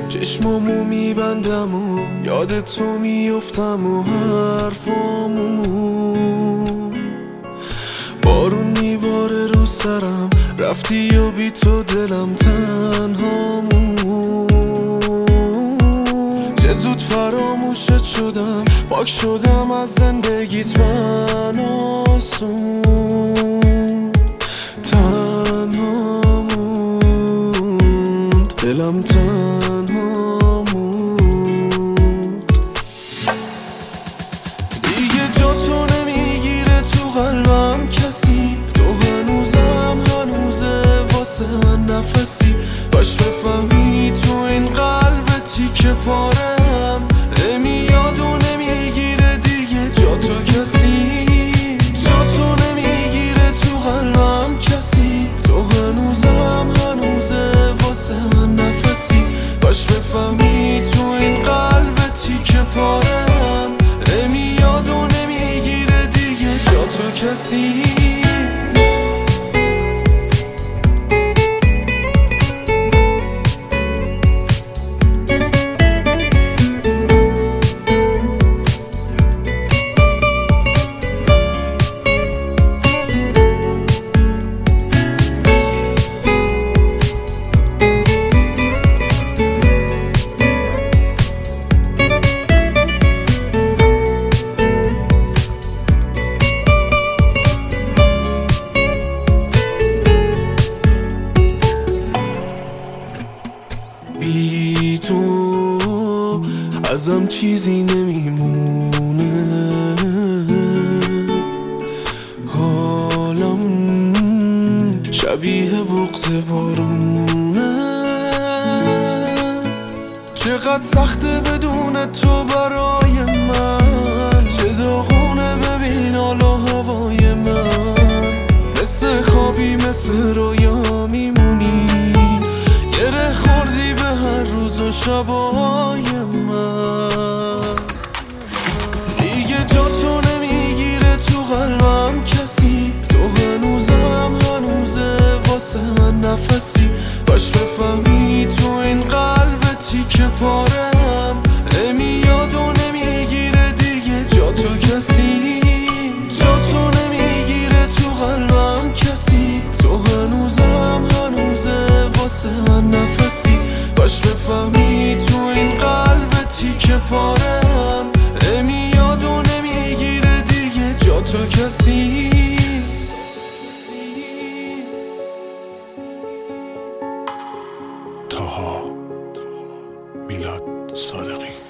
چشمامو میبندم و یاد تو میفتم و حرفامو بارون میباره رو سرم، رفتی و بی تو دلم تنهامو چه زود فراموشت شدم، پاک شدم از زندگیت من آسون، تنها موند دلم، تنها موند. دیگه جا تو نمیگیره تو قلبم کسی، تو هنوزه واسه من نفسی. باش بفهمی تو این قلب تیکه پارم نمیاد و نمیگیره دیگه جا تو کسی، جا تو نمیگیره تو قلبم کسی، تو هنوزه واسه من نفسی. باش بفهمی تو این قلب تیکه پارم نمیاد و نمیگیره دیگه جا تو کسی. بی تو ازم چیزی نمیمونه، حالم شبیه بغض بارونه. چقدر سخته بدون تو برای من، چه داغونه ببین حالا هوای من. مثل خوابی مثل رویا میمونی، گره خوردی به هر روز و شبای من. دیگه جا تو نمیگیره تو قلبم کسی، تو هنوزه واسه من نفسی. باش بفهمی تو این قلب تیکه پارم نمیاد و نمیگیره دیگه جا تو کسی، جا تو نمیگیره تو قلبم کسی، تو هنوزه واسه من نفسی. باش بفهمی تو این قلب تیکه پارم نمیاد و نمیگیره دیگه جا تو کسی. تاها میلاد صادقی.